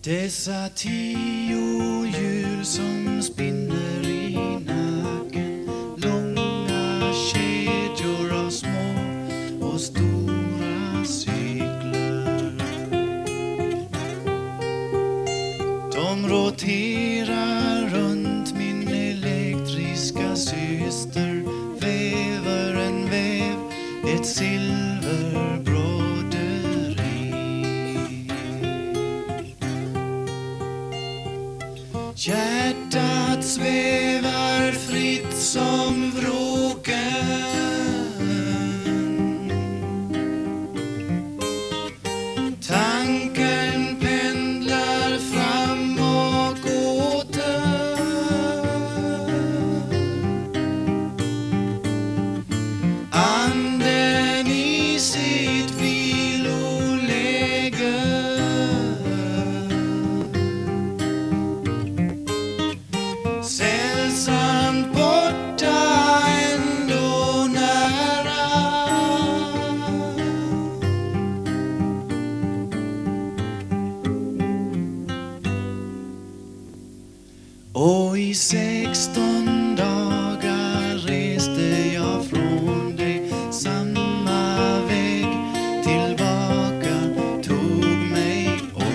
Dessa 10 hjul som spinner i nacken, långa kedjor av små och stora cyklar. De roterar runt min elektriska syster, väver en väv, ett silverbroderi. Hjärtat svävar fritt som vråken. Tanken pendlar fram och åter. Anden i sitt viloläge. Sällsamt borta, ändå nära. Och i 16 dagar reste jag från dig. Samma väg tillbaka tog mig 8.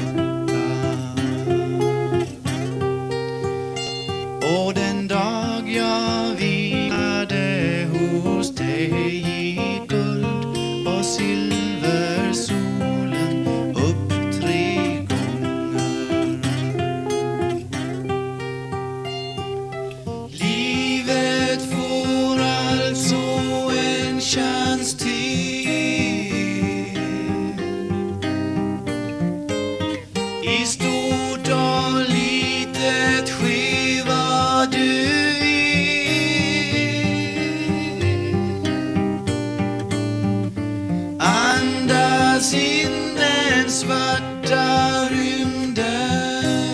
Och den dag jag vilade hos dig i guld och silver solen upp 3 gånger. Livet får alltså en chans till. I stort och litet ske vad du vill. Andas in den svarta rymden.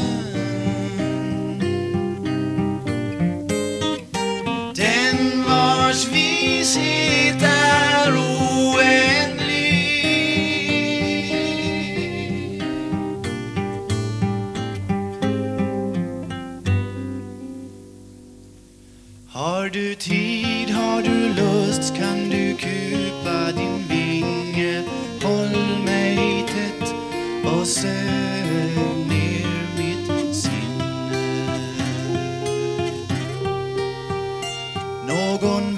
Den vars vishet är oändlig. Har du tid, har du lust, kan du kupa din vinge. Håll mig tätt och sök ner mitt sinne. Någon